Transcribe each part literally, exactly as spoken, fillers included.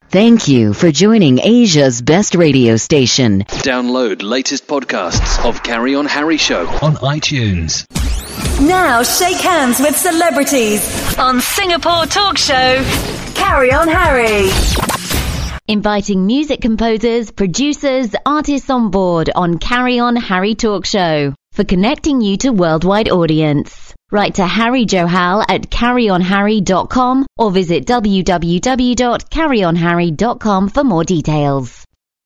Thank you for joining Asia's best radio station. Download latest podcasts of Carry On Harry Show on iTunes. Now shake hands with celebrities on Singapore Talk Show. Carry On Harry. Inviting music composers, producers, artists on board on Carry On Harry Talk Show for connecting you to worldwide audience. Write to Harry Johal at carry on harry dot com or visit w w w dot carry on harry dot com for more details.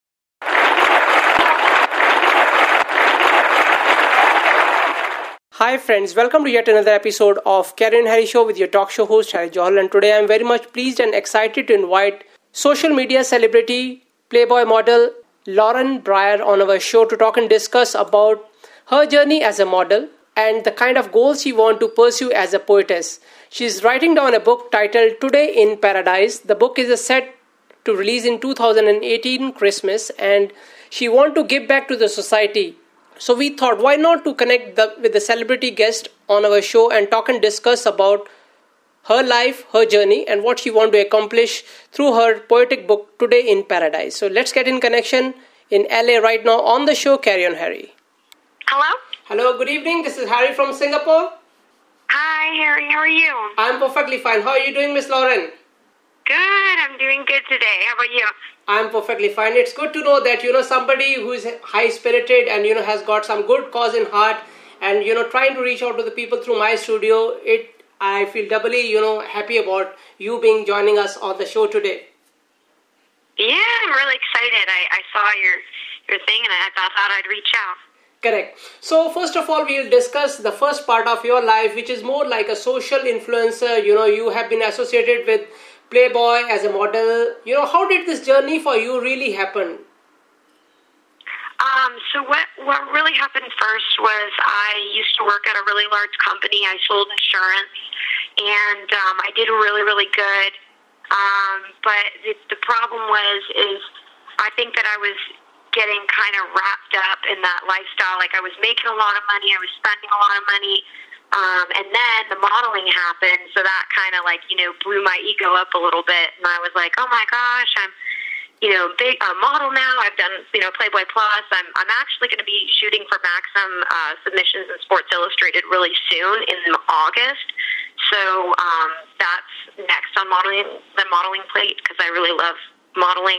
Hi friends, welcome to yet another episode of Carry On Harry Show with your talk show host Harry Johal, and today I am very much pleased and excited to invite social media celebrity, Playboy model Lauren Breyer on our show to talk and discuss about her journey as a model and the kind of goals she wants to pursue as a poetess. She's writing down a book titled Today in Paradise. The book is a set to release in two thousand eighteen Christmas, and she wants to give back to the society. So we thought, why not to connect the, with the celebrity guest on our show and talk and discuss about her life, her journey, and what she wants to accomplish through her poetic book Today in Paradise. So let's get in connection in L A right now on the show Carry On Harry. Hello? Hello, good evening. This is Harry from Singapore. Hi, Harry. How are you? I'm perfectly fine. How are you doing, Miss Lauren? Good. I'm doing good today. How about you? I'm perfectly fine. It's good to know that, you know, somebody who is high-spirited and, you know, has got some good cause in heart and, you know, trying to reach out to the people through my studio. It, I feel doubly, you know, happy about you being joining us on the show today. Yeah, I'm really excited. I, I saw your, your thing and I thought I'd reach out. Correct. So first of all, we'll discuss the first part of your life, which is more like a social influencer. You know, you have been associated with Playboy as a model. You know, how did this journey for you really happen? Um, so what what really happened first was I used to work at a really large company. I sold insurance, and um, I did really, really good. Um, but the, the problem was, is I think that I was getting kind of wrapped up in that lifestyle. Like I was making a lot of money, I was spending a lot of money, um, and then the modeling happened, so that kind of like, you know, blew my ego up a little bit, and I was like, oh my gosh, I'm, you know, big a model now. I've done, you know, Playboy Plus. I'm I'm actually going to be shooting for Maxim uh, submissions in Sports Illustrated really soon in August. So um, that's next on modeling the modeling plate because I really love modeling.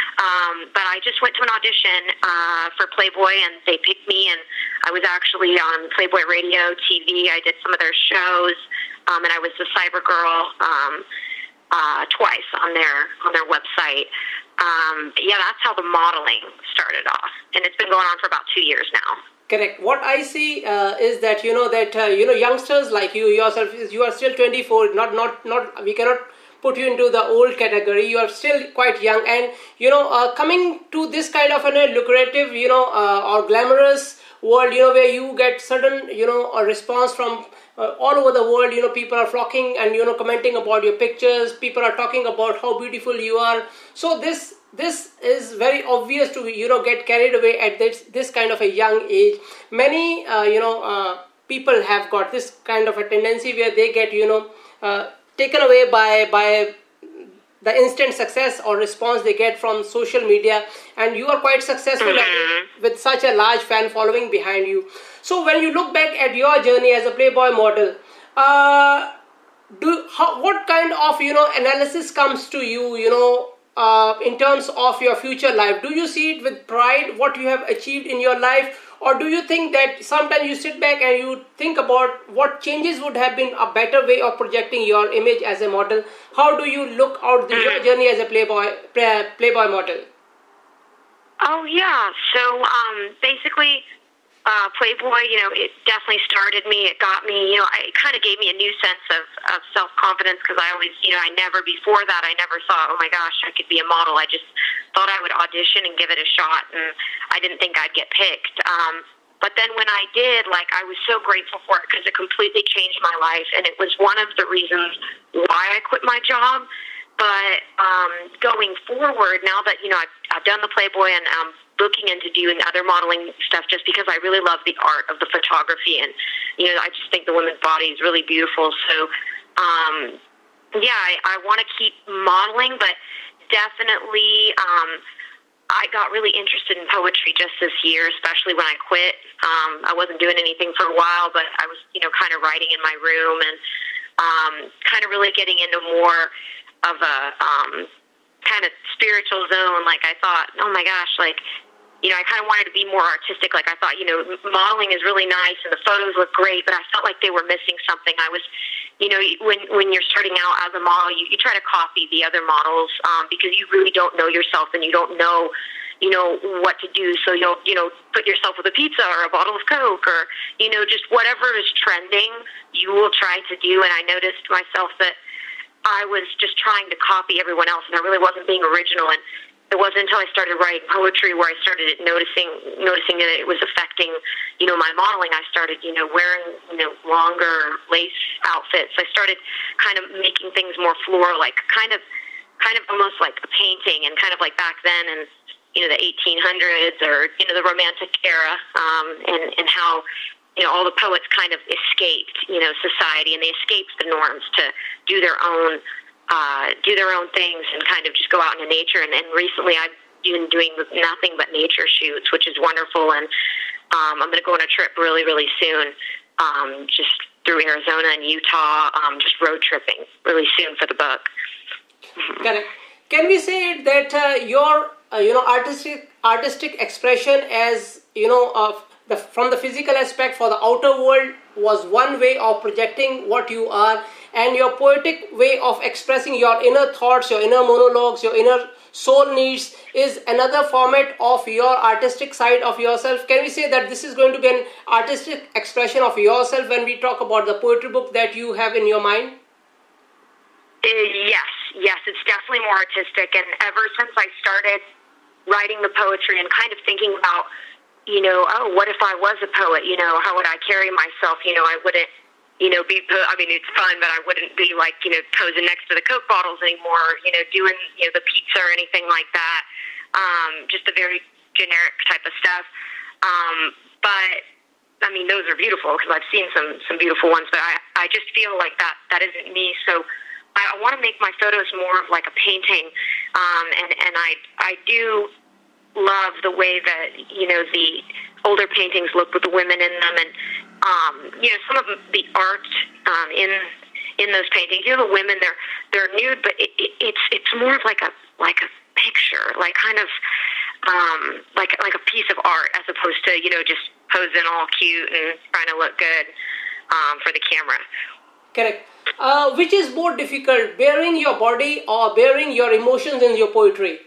Um, but I just went to an audition uh, for Playboy, and they picked me, and I was actually on Playboy Radio, T V. I did some of their shows, um, and I was the cyber girl um, uh, twice on their on their website. Um, yeah, that's how the modeling started off, and it's been going on for about two years now. Correct. What I see uh, is that, you know, that, uh, you know, youngsters like you yourself, you are still twenty-four, not, not, not, we cannot put you into the old category. You are still quite young, and, you know, uh, coming to this kind of a lucrative, you know, uh, or glamorous world, you know, where you get certain, you know, a response from uh, all over the world. You know, people are flocking and, you know, commenting about your pictures. People are talking about how beautiful you are. So this this is very obvious to, you know, get carried away at this this kind of a young age. Many uh, you know uh, people have got this kind of a tendency where they get, you know, uh, taken away by by the instant success or response they get from social media, and you are quite successful mm-hmm. with such a large fan following behind you. So when you look back at your journey as a Playboy model, uh, do how, what kind of, you know, analysis comes to you, you know, uh, in terms of your future life? Do you see it with pride, what you have achieved in your life? Or do you think that sometimes you sit back and you think about what changes would have been a better way of projecting your image as a model? How do you look out the, your journey as a Playboy play, Playboy model? Oh, yeah. So um, basically, uh, Playboy, you know, it definitely started me. It got me, you know, it kind of gave me a new sense of, of self-confidence because I always, you know, I never, before that, I never thought, oh my gosh, I could be a model. I just thought I would audition and give it a shot, and I didn't think I'd get picked. Um, but then when I did, like, I was so grateful for it because it completely changed my life, and it was one of the reasons why I quit my job. But um, going forward, now that, you know, I've, I've done the Playboy and I'm looking into doing other modeling stuff just because I really love the art of the photography, and, you know, I just think the woman's body is really beautiful. So, um, yeah, I, I want to keep modeling, but definitely, um, I got really interested in poetry just this year, especially when I quit. Um, I wasn't doing anything for a while, but I was, you know, kind of writing in my room and um, kind of really getting into more of a um, kind of spiritual zone. Like I thought, oh my gosh, like, you know, I kind of wanted to be more artistic. Like I thought, you know, modeling is really nice and the photos look great, but I felt like they were missing something. I was, you know, when when you're starting out as a model, you, you try to copy the other models um, because you really don't know yourself and you don't know, you know, what to do. So you'll, you know, put yourself with a pizza or a bottle of Coke or, you know, just whatever is trending, you will try to do. And I noticed myself that I was just trying to copy everyone else and I really wasn't being original. And it wasn't until I started writing poetry where I started noticing noticing that it was affecting, you know, my modeling. I started, you know, wearing, you know, longer lace outfits. I started kind of making things more floral, like kind of, kind of almost like a painting, and kind of like back then, and you know, the eighteen hundreds or you know, the Romantic era, um, and and how, you know, all the poets kind of escaped, you know, society, and they escaped the norms to do their own. Uh, do their own things and kind of just go out into nature. And, and recently I've been doing nothing but nature shoots, which is wonderful. And um, I'm going to go on a trip really, really soon, um, just through Arizona and Utah, um, just road tripping really soon for the book. Got it. Can we say that uh, your, uh, you know, artistic artistic expression as, you know, of the from the physical aspect for the outer world was one way of projecting what you are, and your poetic way of expressing your inner thoughts, your inner monologues, your inner soul needs is another format of your artistic side of yourself? Can we say that this is going to be an artistic expression of yourself when we talk about the poetry book that you have in your mind? Uh, yes, yes, it's definitely more artistic. And ever since I started writing the poetry and kind of thinking about, you know, oh, what if I was a poet? You know, how would I carry myself? You know, I wouldn't, you know, be, I mean, it's fun, but I wouldn't be like, you know, posing next to the Coke bottles anymore, you know, doing, you know, the pizza or anything like that. Um, just the very generic type of stuff. Um, but, I mean, those are beautiful because I've seen some, some beautiful ones, but I, I just feel like that, that isn't me. So I, I want to make my photos more of like a painting. Um, and, and I, I do love the way that, you know, the older paintings look with the women in them, and um, you know, some of the art um, in in those paintings, you know, the women, they're they're nude, but it, it, it's it's more of like a like a picture, like kind of um, like like a piece of art, as opposed to, you know, just posing all cute and trying to look good um, for the camera. Correct. Uh, which is more difficult, bearing your body or bearing your emotions in your poetry?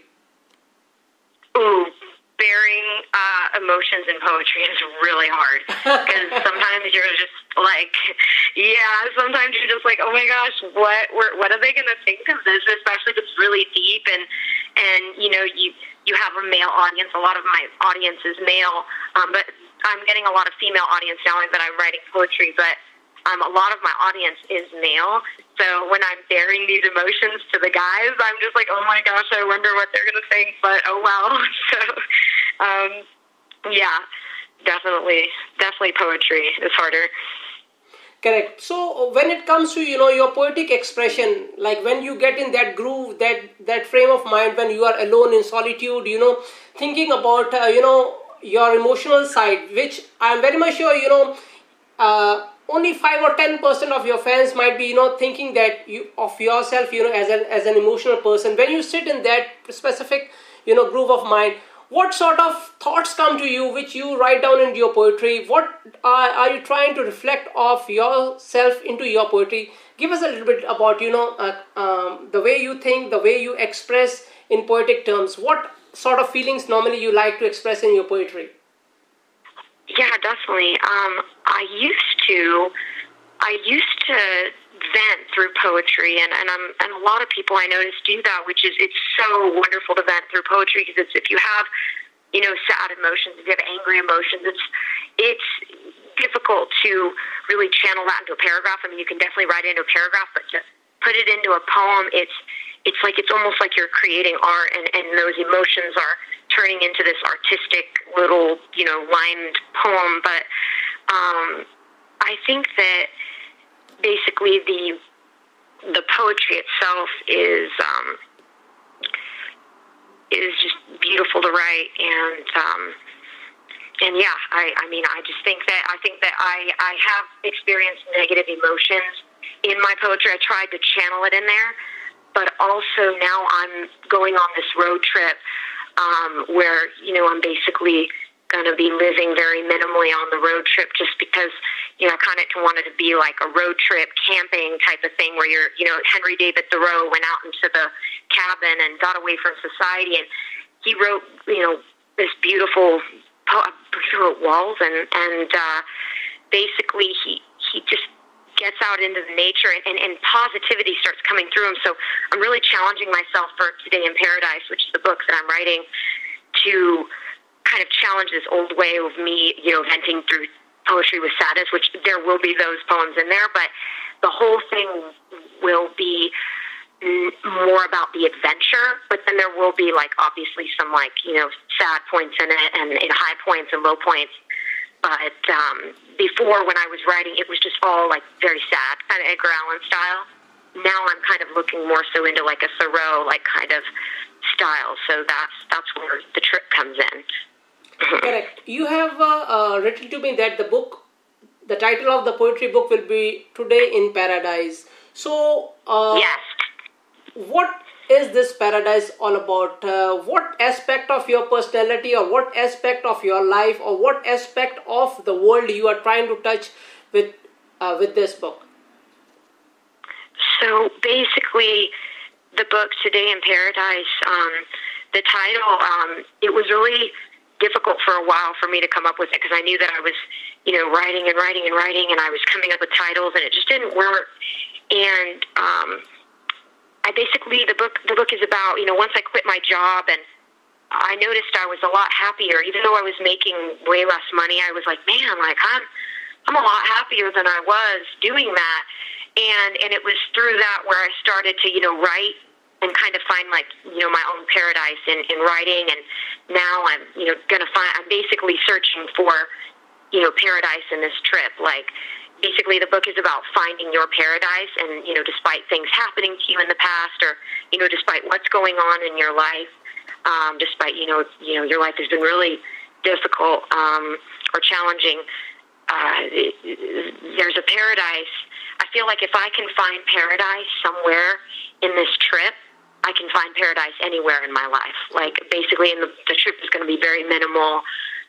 Ooh, bearing uh, emotions in poetry is really hard, because sometimes you're just like, yeah, sometimes you're just like, oh my gosh, what what are they going to think of this, especially if it's really deep, and, and you know, you, you have a male audience. A lot of my audience is male, um, but I'm getting a lot of female audience now that I'm writing poetry, but Um, a lot of my audience is male, so when I'm bearing these emotions to the guys, I'm just like, oh my gosh, I wonder what they're going to think, but oh well. So, um, yeah, definitely, definitely poetry is harder. Correct. So when it comes to, you know, your poetic expression, like when you get in that groove, that, that frame of mind, when you are alone in solitude, you know, thinking about, uh, you know, your emotional side, which I'm very much sure, you know, uh, only five or ten percent of your fans might be, you know, thinking that you of yourself, you know, as an as an emotional person. When you sit in that specific, you know, groove of mind, what sort of thoughts come to you, which you write down into your poetry? What are, are you trying to reflect of yourself into your poetry? Give us a little bit about, you know, uh, um, the way you think, the way you express in poetic terms. What sort of feelings normally you like to express in your poetry? Yeah, definitely. Um, I used to, I used to vent through poetry, and, and I'm, and a lot of people I notice do that, which is, it's so wonderful to vent through poetry, because it's, if you have, you know, sad emotions, if you have angry emotions, it's, it's difficult to really channel that into a paragraph. I mean, you can definitely write it into a paragraph, but to put it into a poem, it's, it's like, it's almost like you're creating art, and, and those emotions are turning into this artistic little, you know, lined poem. But um, I think that basically the the poetry itself is um, people to write, and um, and yeah, I, I mean, I just think that I think that I I have experienced negative emotions in my poetry. I tried to channel it in there, but also now I'm going on this road trip um, where you know I'm basically going to be living very minimally on the road trip, just because, you know, I kind of wanted to be like a road trip camping type of thing where you're, you know, Henry David Thoreau went out into the cabin and got away from society, and he wrote, you know, this beautiful, he wrote Walls, and, and uh, basically he, he just gets out into the nature, and, and, and positivity starts coming through him. So I'm really challenging myself for Today in Paradise, which is the book that I'm writing, to kind of challenge this old way of me, you know, venting through poetry with sadness, which there will be those poems in there, but the whole thing will be more about the adventure, but then there will be, like, obviously some, like, you know, sad points in it, and, and high points and low points. But um, before, when I was writing, it was just all, like, very sad, kind of Edgar Allan style. Now I'm kind of looking more so into, like, a Thoreau, like, kind of style. So that's that's where the trip comes in. Correct. You have uh, uh, written to me that the book, the title of the poetry book will be Today in Paradise. So, uh, yes. What is this paradise all about? Uh, what aspect of your personality, or what aspect of your life, or what aspect of the world you are trying to touch with uh, with this book? So basically, the book Today in Paradise, um, the title, um, it was really difficult for a while for me to come up with it, because I knew that I was, you know, writing and writing and writing, and I was coming up with titles, and it just didn't work. And um, I basically, the book, the book is about, you know, once I quit my job, and I noticed I was a lot happier, even though I was making way less money. I was like, man, like I'm, I'm a lot happier than I was doing that. And and it was through that where I started to, you know, write and kind of find, like, you know, my own paradise in, in writing. And now I'm, you know, going to find, I'm basically searching for, you know, paradise in this trip. Like, basically the book is about finding your paradise, and, you know, despite things happening to you in the past, or, you know, despite what's going on in your life, um, despite, you know, you know, your life has been really difficult um, or challenging, uh, there's a paradise. I feel like if I can find paradise somewhere in this trip, I can find paradise anywhere in my life. Like, basically, in the, the trip is going to be very minimal.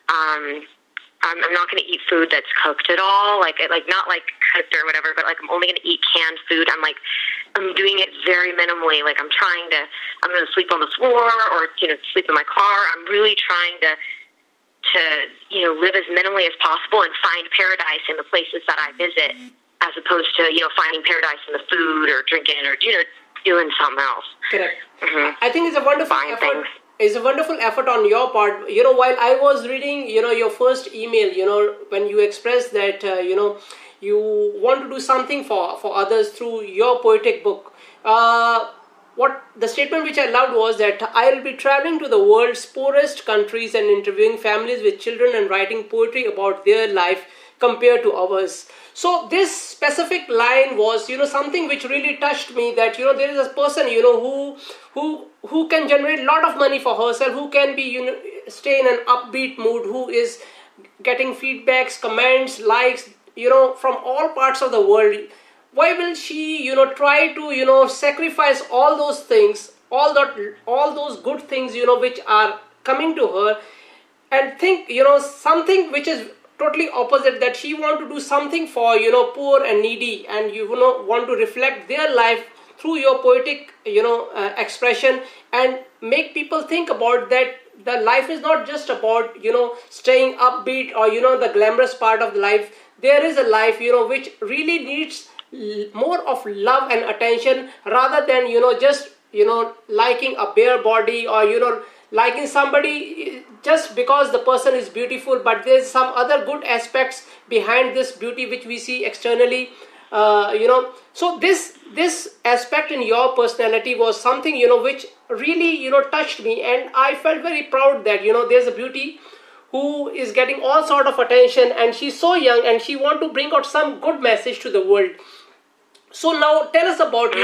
Um, I'm, I'm not going to eat food that's cooked at all, like like not like cooked or whatever, but like I'm only going to eat canned food. I'm like, I'm doing it very minimally. Like, I'm trying to, I'm going to sleep on the floor, or, you know, sleep in my car. I'm really trying to, to, you know, live as minimally as possible and find paradise in the places that I visit, as opposed to, you know, finding paradise in the food or drinking or, you know, doing something else. Correct. Mm-hmm. I think it's a wonderful Buying effort. things. It's a wonderful effort on your part. You know, while I was reading, you know, your first email, you know, when you expressed that, uh, you know, you want to do something for, for others through your poetic book. Uh, what the statement which I loved was that I will be traveling to the world's poorest countries and interviewing families with children and writing poetry about their life compared to ours. So this specific line was, you know, something which really touched me, that, you know, there is a person, you know, who who who can generate a lot of money for herself, who can be, you know, stay in an upbeat mood, who is getting feedbacks, comments, likes, you know, from all parts of the world. Why will she, you know, try to, you know, sacrifice all those things, all that, all those good things, you know, which are coming to her, and think, you know, something which is totally opposite, that she want to do something for, you know, poor and needy, and you know, want to reflect their life through your poetic, you know, uh, expression, and make people think about that the life is not just about, you know, staying upbeat or, you know, the glamorous part of life. There is a life, you know, which really needs more of love and attention, rather than, you know, just, you know, liking a bare body, or, you know, liking somebody just because the person is beautiful, but there's some other good aspects behind this beauty which we see externally, uh, you know. So this this aspect in your personality was something, you know, which really, you know, touched me, and I felt very proud that, you know, there's a beauty who is getting all sort of attention, and she's so young, and she want to bring out some good message to the world. So now tell us about, you know,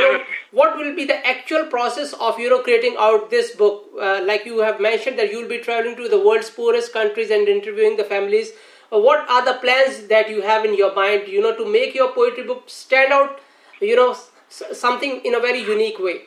what will be the actual process of, you know, creating out this book? Uh, like you have mentioned that you will be traveling to the world's poorest countries and interviewing the families. Uh, what are the plans that you have in your mind, you know, to make your poetry book stand out, you know, s- something in a very unique way?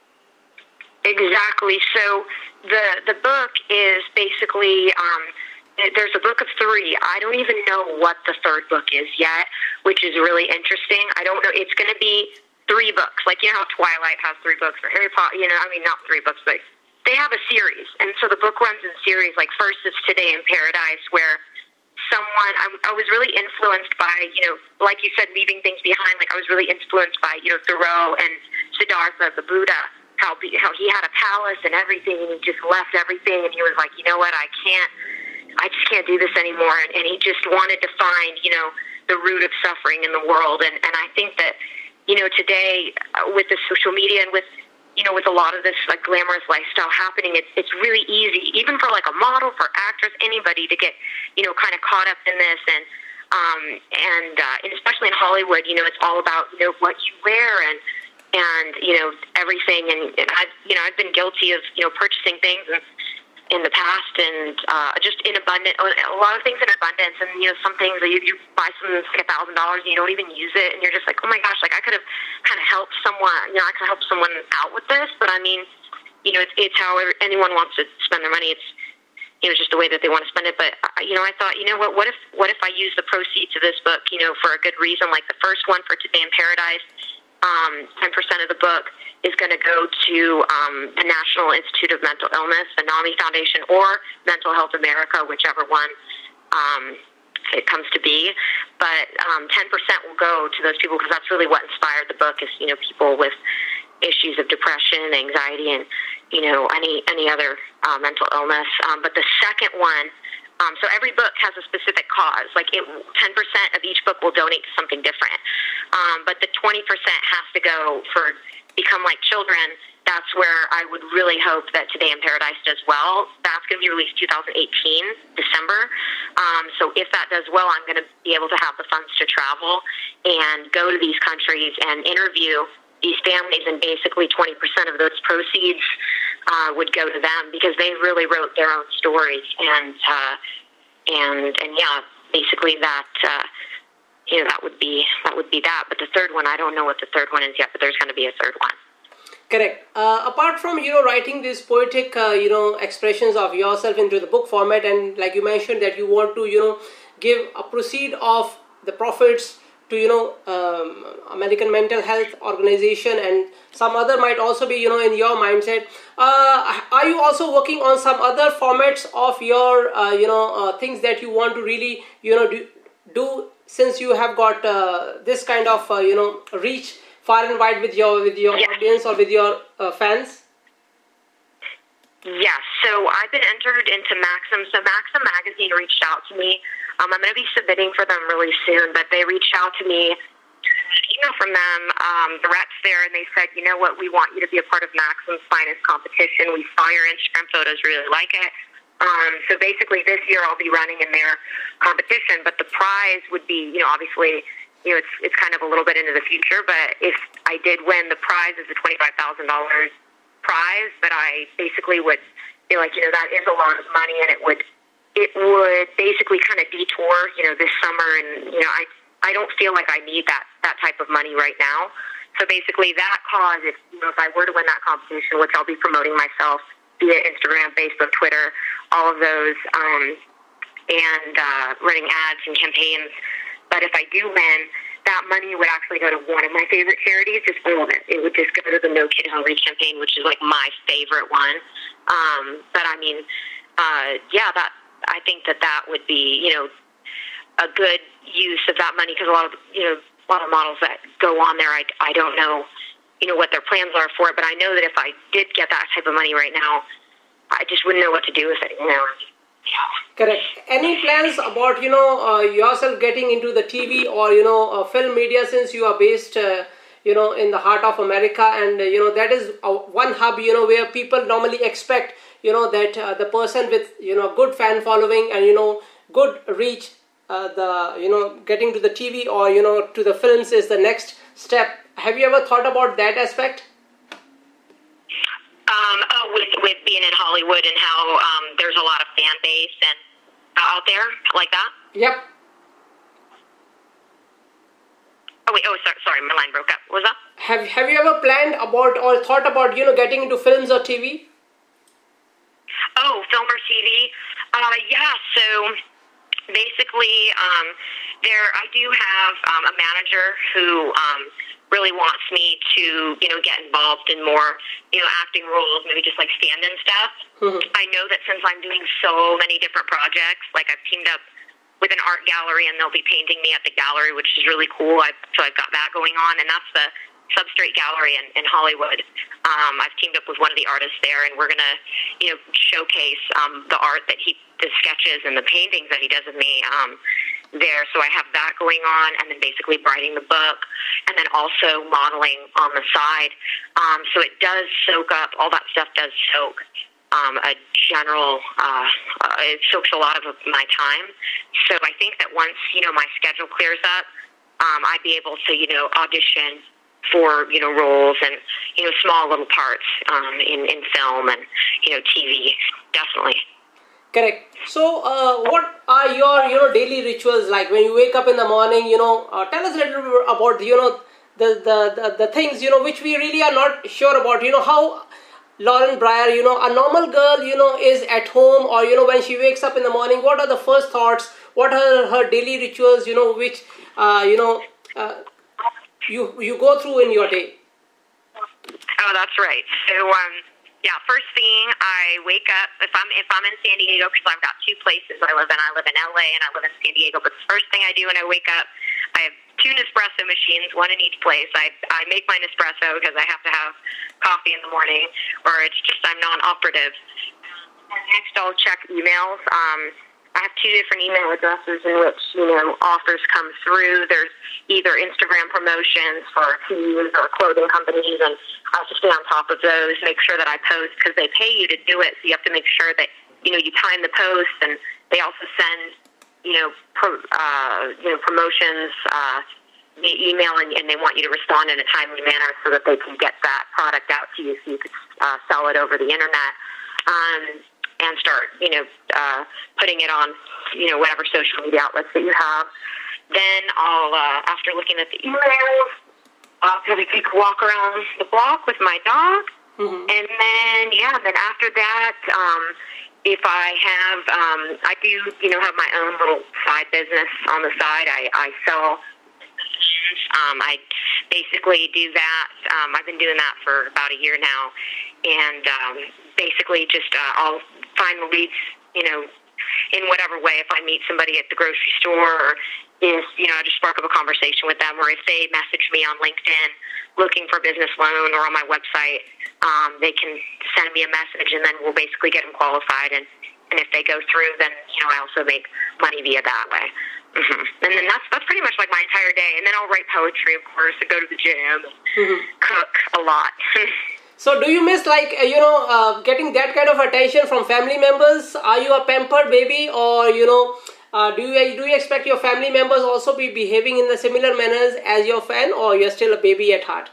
Exactly. So the the book is basically, um, there's a book of three. I don't even know what the third book is yet, which is really interesting. I don't know. It's going to be three books. Like, you know how Twilight has three books, or Harry Potter, you know, I mean, not three books, but they have a series. And so the book runs in series. Like, first it's Today in Paradise, where someone, I, I was really influenced by, you know, like you said, leaving things behind. Like, I was really influenced by, you know, Thoreau and Siddhartha, the Buddha, how how he had a palace and everything, and he just left everything, and he was like, you know what, I can't, I just can't do this anymore. And, and he just wanted to find, you know, the root of suffering in the world. And, and I think that, you know, today uh, with the social media and with, you know, with a lot of this like glamorous lifestyle happening, it's it's really easy, even for like a model, for actors, anybody, to get, you know, kind of caught up in this. And um, and uh, and especially in Hollywood, you know, it's all about, you know, what you wear and and you know, everything. And, and I've you know I've been guilty of, you know, purchasing things and. in the past, and uh, just in abundance, a lot of things in abundance, and you know, some things that you, you buy something that's like a thousand dollars and you don't even use it, and you're just like, oh my gosh, like I could have kind of helped someone, you know, I could help someone out with this, but I mean, you know, it's, it's how anyone wants to spend their money. It's, you know, just the way that they want to spend it. But you know, I thought, you know what, what if, what if I use the proceeds of this book, you know, for a good reason, like the first one for Today in Paradise, um, ten percent of the book is going to go to um, the National Institute of Mental Illness, the NAMI Foundation, or Mental Health America, whichever one um, it comes to be. But um, ten percent will go to those people, because that's really what inspired the book, is, you know, people with issues of depression, anxiety, and, you know, any any other uh, mental illness. Um, but the second one, um, so every book has a specific cause. Like, it, ten percent of each book will donate to something different. Um, but the twenty percent has to go for Become Like Children. That's where I would really hope that Today in Paradise does well. That's going to be released two thousand eighteen, December. Um, so if that does well, I'm going to be able to have the funds to travel and go to these countries and interview these families, and basically twenty percent of those proceeds uh, would go to them, because they really wrote their own stories. And, uh, and, and yeah, basically that, uh, you know, that would be that would be that. But the third one, I don't know what the third one is yet, but there's going to be a third one. Correct. Uh, apart from, you know, writing these poetic, uh, you know, expressions of yourself into the book format, and like you mentioned that you want to, you know, give a proceed of the profits to, you know, um, American Mental Health Organization, and some other might also be, you know, in your mindset. Uh, are you also working on some other formats of your, uh, you know, uh, things that you want to really, you know, do, do since you have got uh, this kind of, uh, you know, reach far and wide with your with your yes. audience or with your uh, fans? Yes. So I've been entered into Maxim. So Maxim magazine reached out to me. Um, I'm going to be submitting for them really soon, but they reached out to me, an email from them, um, the reps there, and they said, you know what, we want you to be a part of Maxim's finest competition. We saw your Instagram photos, really like it. Um, so basically this year I'll be running in their competition, but the prize would be, you know, obviously, you know, it's it's kind of a little bit into the future, but if I did win, the prize is a twenty-five thousand dollars prize, but I basically would feel like, you know, that is a lot of money, and it would it would basically kind of detour, you know, this summer, and, you know, I I don't feel like I need that, that type of money right now. So basically that cause, if, you know, if I were to win that competition, which I'll be promoting myself via Instagram, Facebook, Twitter, all of those, um, and uh, running ads and campaigns. But if I do win, that money would actually go to one of my favorite charities, just all of it. It would just go to the No Kid Hungry campaign, which is like my favorite one. Um, but I mean, uh, yeah, that I think that that would be, you know, a good use of that money, because a lot of, you know, a lot of models that go on there, I, I don't know, you know, what their plans are for it. But I know that if I did get that type of money right now, I just wouldn't know what to do with it, you know. Correct. Any plans about, you know, uh, yourself getting into the T V or, you know, uh, film media, since you are based, uh, you know, in the heart of America, and, uh, you know, that is uh, one hub, you know, where people normally expect, you know, that uh, the person with, you know, good fan following and, you know, good reach, uh, the, you know, getting to the T V or, you know, to the films is the next step. Have you ever thought about that aspect? Um, oh, with with being in Hollywood and how um, there's a lot of fan base and uh, out there like that. Yep. Oh wait, oh sorry, sorry, my line broke up. What was that? Have Have you ever planned about or thought about you know getting into films or T V? Oh, film or T V? Uh, yeah. So basically, um, there I do have um, a manager who um, really wants me to you know get involved in more you know acting roles, maybe just like stand-in stuff. Mm-hmm. I know that since I'm doing so many different projects, like I've teamed up with an art gallery, and they'll be painting me at the gallery, which is really cool. I, so I've got that going on, and that's the Substrate Gallery in, in Hollywood. Um, I've teamed up with one of the artists there, and we're gonna, you know, showcase um, the art that he, the sketches and the paintings that he does of me um, there. So I have that going on, and then basically writing the book, and then also modeling on the side. Um, so it does soak up, all that stuff does soak Um, a general, uh, uh, it soaks a lot of my time. So I think that once, you know, my schedule clears up, um, I'd be able to, you know, audition for, you know, roles and, you know, small little parts um, in, in film and, you know, T V, definitely. Correct. So uh, what are your, you know, daily rituals like when you wake up in the morning, you know, uh, tell us a little bit about, you know, the, the, the, the things, you know, which we really are not sure about, you know, how Lauren Breyer, you know, a normal girl, you know, is at home or, you know, when she wakes up in the morning, what are the first thoughts? What are her daily rituals, you know, which, uh, you know, uh, you you go through in your day? Oh, that's right. So, um, yeah, first thing, I wake up, if I'm if I'm in San Diego, because I've got two places I live in. I live in L A and I live in San Diego, but the first thing I do when I wake up, I have two Nespresso machines, one in each place. I I make my Nespresso because I have to have coffee in the morning, or it's just I'm non-operative. And next, I'll check emails. Um, I have two different email addresses in which you know offers come through. There's either Instagram promotions for teams or clothing companies, and I have to stay on top of those, make sure that I post because they pay you to do it. So you have to make sure that you know you time the post, and they also send you know pro, uh, you know promotions. Uh, the email and, and they want you to respond in a timely manner so that they can get that product out to you so you could uh, sell it over the internet um, and start, you know, uh, putting it on, you know, whatever social media outlets that you have. Then I'll, uh, after looking at the emails, I'll probably take a walk around the block with my dog. Mm-hmm. And then, yeah, then after that, um, if I have, um, I do, you know, have my own little side business on the side. I, I sell Um, I basically do that. Um, I've been doing that for about a year now, and um, basically just uh, I'll find leads, you know, in whatever way. If I meet somebody at the grocery store, or if you know, I just spark up a conversation with them, or if they message me on LinkedIn looking for a business loan, or on my website, um, they can send me a message, and then we'll basically get them qualified. And, and if they go through, then you know, I also make money via that way. Mm-hmm. And then that's that's pretty much like my entire day. And then I'll write poetry, of course, and go to the gym, and mm-hmm. cook a lot. So do you miss like, uh, you know, uh, getting that kind of attention from family members? Are you a pampered baby, or, you know, uh, do you do you expect your family members also be behaving in the similar manners as your fan, or you're still a baby at heart?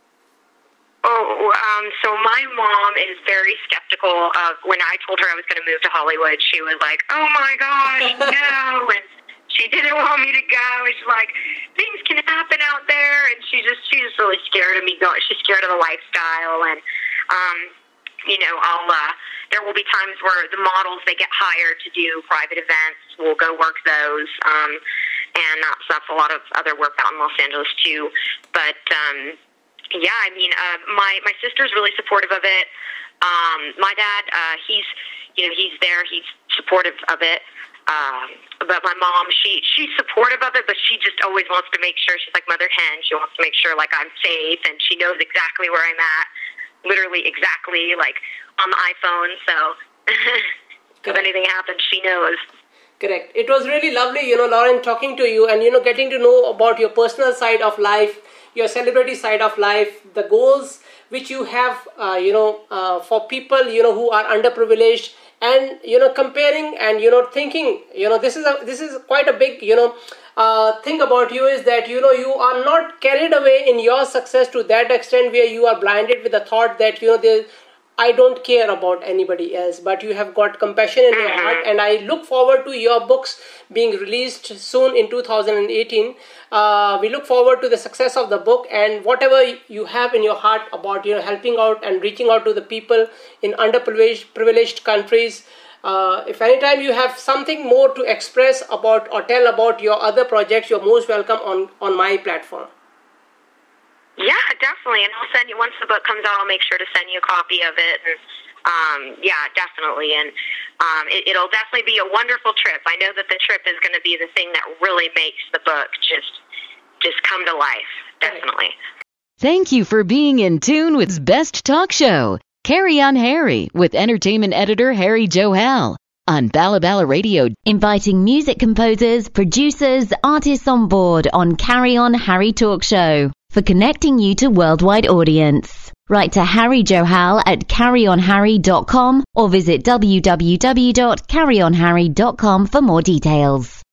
Oh, um, so my mom is very skeptical of, when I told her I was going to move to Hollywood, she was like, oh my gosh, no, and she didn't want me to go. She's like, things can happen out there, and she just she's just really scared of me going. She's scared of the lifestyle, and um, you know, I'll uh, there will be times where the models, they get hired to do private events. We'll go work those, um, and that's that's a lot of other work out in Los Angeles too. But um, yeah, I mean, uh, my my sister's really supportive of it. Um, my dad, uh, he's you know he's there. He's supportive of it. Um, but my mom, she she's supportive of it, but she just always wants to make sure, she's like mother hen, she wants to make sure like I'm safe, and she knows exactly where I'm at, literally exactly like on the iPhone, so if anything happens, she knows. Correct. It was really lovely, you know, Lauren, talking to you and, you know, getting to know about your personal side of life, your celebrity side of life, the goals which you have, uh, you know, uh, for people, you know, who are underprivileged, and, you know, comparing and, you know, thinking, you know, this is a, this is quite a big, you know, uh, thing about you is that, you know, you are not carried away in your success to that extent where you are blinded with the thought that, you know, there I don't care about anybody else, but you have got compassion in your heart, and I look forward to your books being released soon in two thousand eighteen. Uh, we look forward to the success of the book, and whatever you have in your heart about, you know, helping out and reaching out to the people in underprivileged privileged countries. Uh, if anytime you have something more to express about or tell about your other projects, you're most welcome on, on my platform. Yeah, definitely. And I'll send you, once the book comes out, I'll make sure to send you a copy of it. And um, yeah, definitely. And um, it, it'll definitely be a wonderful trip. I know that the trip is going to be the thing that really makes the book just, just come to life. Definitely. Thank you for being in tune with Best Talk Show. Carry On Harry with entertainment editor Harry Johal on Bala Bala Radio, inviting music composers, producers, artists on board on Carry On Harry Talk Show for connecting you to worldwide audience. Write to Harry Johal at carry on harry dot com or visit w w w dot carry on harry dot com for more details.